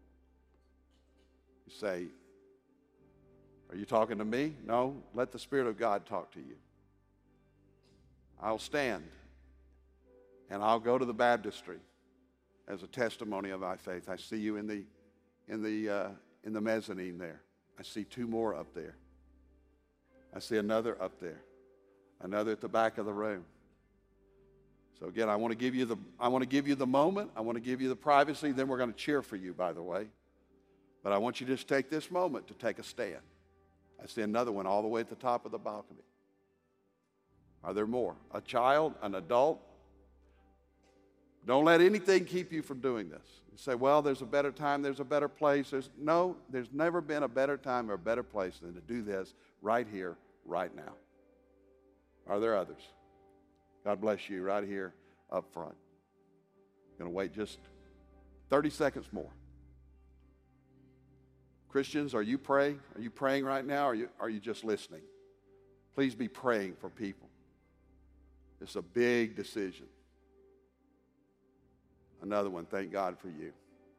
You say, are you talking to me? No, let the Spirit of God talk to you. I'll stand and I'll go to the baptistry as a testimony of my faith. I see you in the in the uh, in the mezzanine there. I see two more up there. I see another up there, another at the back of the room. So again, I want to give you the I want to give you the moment. I want to give you the privacy. Then we're going to cheer for you, by the way. But I want you to just take this moment to take a stand. I see another one all the way at the top of the balcony. Are there more? A child, an adult? Don't let anything keep you from doing this. You say, well, there's a better time, there's a better place. There's, no, there's never been a better time or a better place than to do this right here, right now. Are there others? God bless you right here up front. I'm going to wait just thirty seconds more. Christians, are you praying? Are you praying right now, or are you, are you just listening? Please be praying for people. It's a big decision. Another one, thank God for you.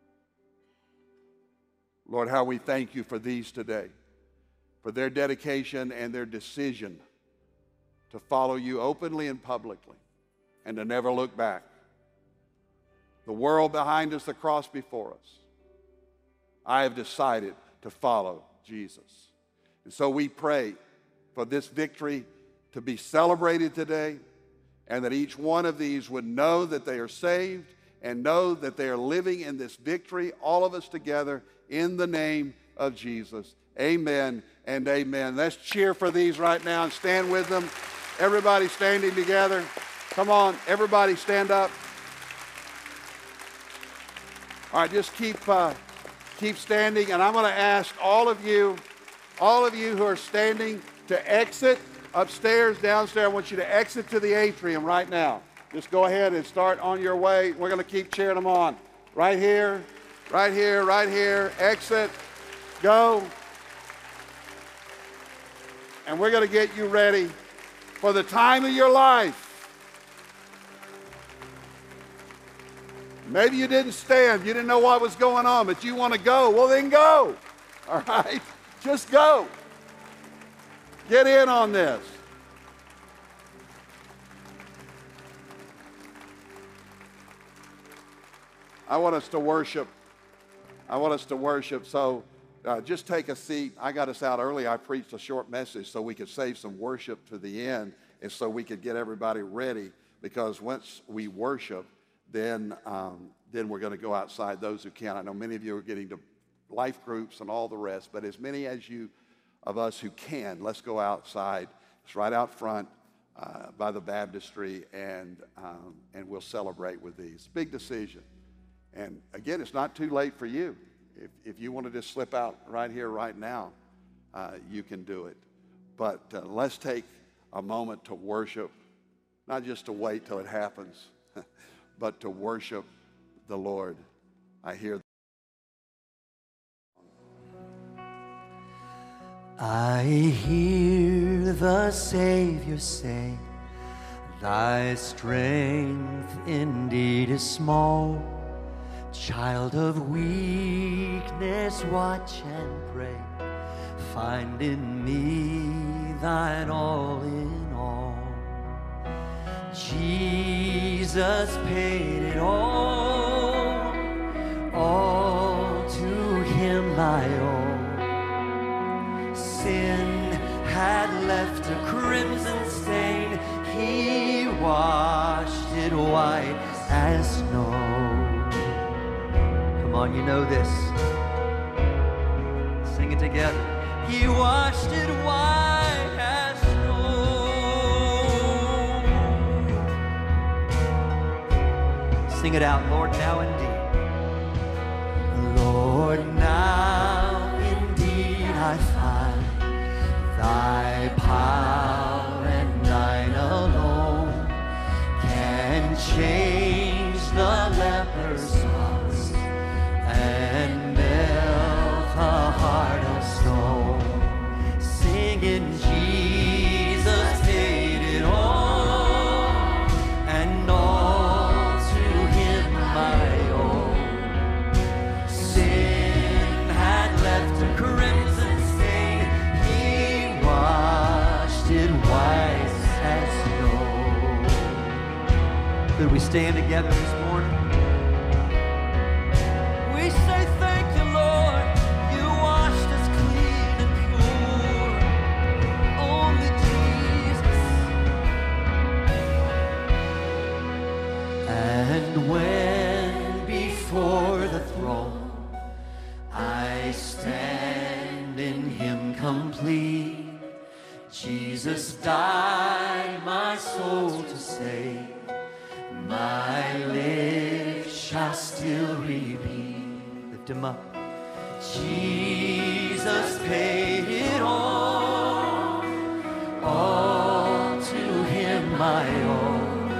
Lord, how we thank you for these today, for their dedication and their decision to follow you openly and publicly and to never look back. The world behind us, the cross before us. I have decided to follow Jesus. And so we pray for this victory to be celebrated today, and that each one of these would know that they are saved and know that they are living in this victory, all of us together, in the name of Jesus. Amen and amen. Let's cheer for these right now and stand with them. Everybody standing together. Come on, everybody stand up. All right, just keep, uh, keep standing, and I'm going to ask all of you, all of you who are standing to exit upstairs, downstairs. I want you to exit to the atrium right now. Just go ahead and start on your way. We're going to keep cheering them on. Right here, right here, right here. Exit. Go. And we're going to get you ready for the time of your life. Maybe you didn't stand, you didn't know what was going on, but you want to go. Well, then go. All right? Just go. Get in on this. I want us to worship. I want us to worship. So uh, just take a seat. I got us out early. I preached a short message so we could save some worship to the end and so we could get everybody ready, because once we worship, then, um, then we're going to go outside, those who can. I know many of you are getting to life groups and all the rest, but as many as you of us who can, let's go outside. It's right out front uh, by the baptistry, and, um, and we'll celebrate with these. Big decision. And again, it's not too late for you. If, if you want to just slip out right here, right now, uh, you can do it. But uh, let's take a moment to worship, not just to wait till it happens, but to worship the Lord. I hear. I hear the Savior say, thy strength indeed is small. Child of weakness, watch and pray. Find in me thine all in all. Jesus paid it all. All to him I owe. Sin had left a crimson stain. He washed it white as snow. Come on, you know this. Sing it together. He washed it white as snow. Sing it out, Lord, now indeed. Lord, now indeed I find thy power and thine alone can change the leper's spots and melt the heart of stone. Singing, Jesus paid it all, and all to him I owe. Sin had left a crimson stain. He washed it white as snow. Could we stand together this morning? We say thank you, Lord. You washed us clean and pure. Only Jesus. And when before the throne I stand in him complete, Jesus died my soul to save. My lips shall still repeat. Lift him up. Jesus paid it all. All to him I owe.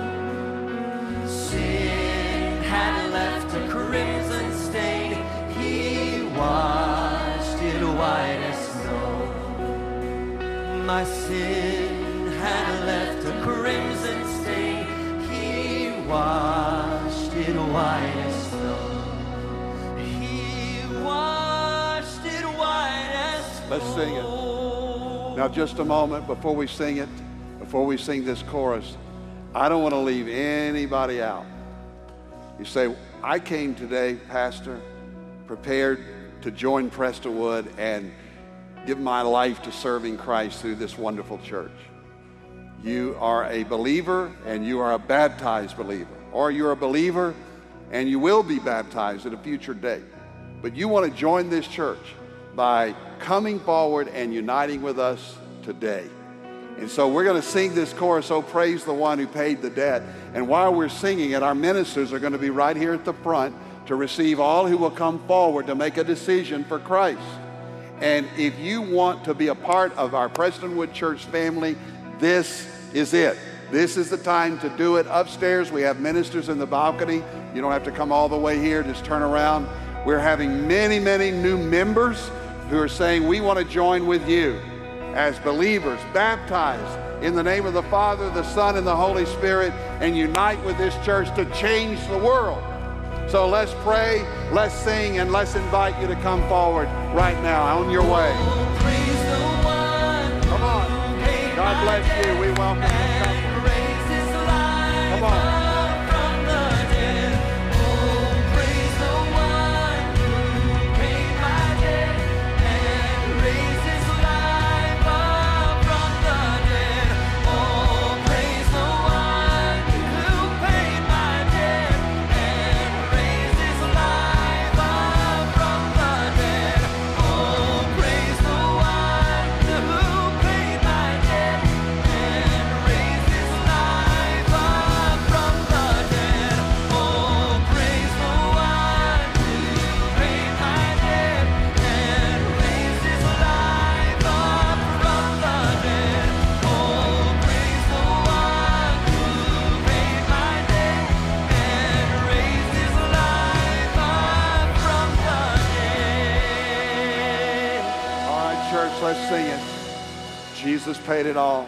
Sin had left a crimson stain. He washed it white as snow. My sin had left a crimson stain. He washed it white as snow. He washed it white as snow. Let's sing it. Now, just a moment before we sing it, before we sing this chorus, I don't want to leave anybody out. You say, I came today, Pastor, prepared to join Prestonwood and give my life to serving Christ through this wonderful church. You are a believer and you are a baptized believer, or you're a believer and you will be baptized at a future date. But you want to join this church by coming forward and uniting with us today. And so we're going to sing this chorus, "Oh, praise the one who paid the debt." And while we're singing it, our ministers are going to be right here at the front to receive all who will come forward to make a decision for Christ. And if you want to be a part of our Prestonwood Church family, this is it. This is the time to do it. Upstairs, we have ministers in the balcony. You don't have to come all the way here. Just turn around. We're having many, many new members who are saying, we want to join with you. as believers, baptized in the name of the Father, the Son, and the Holy Spirit, and unite with this church to change the world. So let's pray, let's sing, and let's invite you to come forward right now on your way. Come on. God bless you. We welcome you to come. Come on. Let's sing it. Jesus paid it all.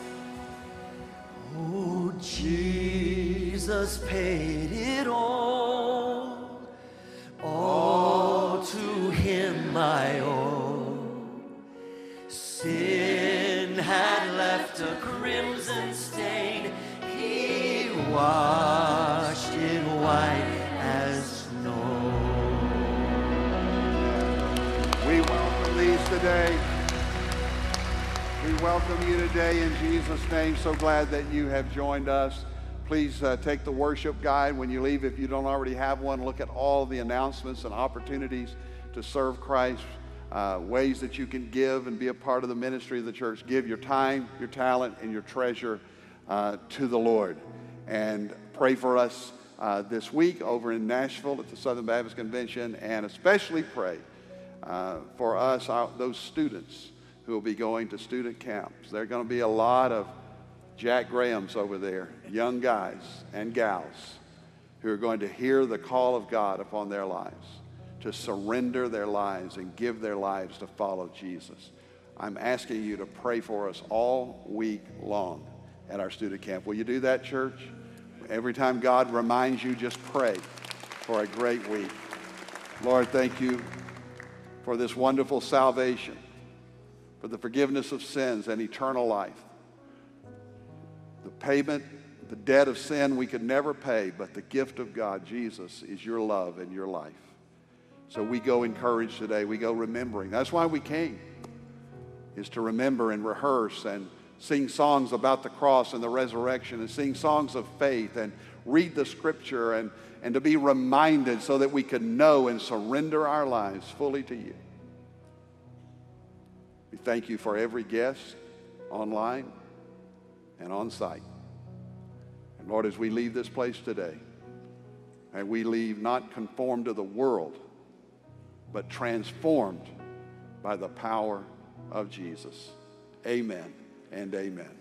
Oh, Jesus paid it all. All to him I owe. Sin had left a crimson stain. He washed it white as snow. We welcome these today. We welcome you today in Jesus' name. So glad that you have joined us. Please uh, take the worship guide when you leave. If you don't already have one, look at all the announcements and opportunities to serve Christ, uh, ways that you can give and be a part of the ministry of the church. Give your time, your talent, and your treasure uh, to the Lord. And pray for us uh, this week over in Nashville at the Southern Baptist Convention, and especially pray uh, for us, our, those students who will be going to student camps. There are going to be a lot of Jack Grahams over there, young guys and gals who are going to hear the call of God upon their lives, to surrender their lives and give their lives to follow Jesus. I'm asking you to pray for us all week long at our student camp. Will you do that, church? Every time God reminds you, just pray for a great week. Lord, thank you for this wonderful salvation, for the forgiveness of sins and eternal life. The payment, the debt of sin we could never pay, but the gift of God, Jesus, is your love and your life. So we go encouraged today. We go remembering. That's why we came, is to remember and rehearse and sing songs about the cross and the resurrection, and sing songs of faith and read the scripture, and, and to be reminded so that we can know and surrender our lives fully to you. We thank you for every guest online and on site. And Lord, as we leave this place today, and we leave not conformed to the world, but transformed by the power of Jesus. Amen and amen.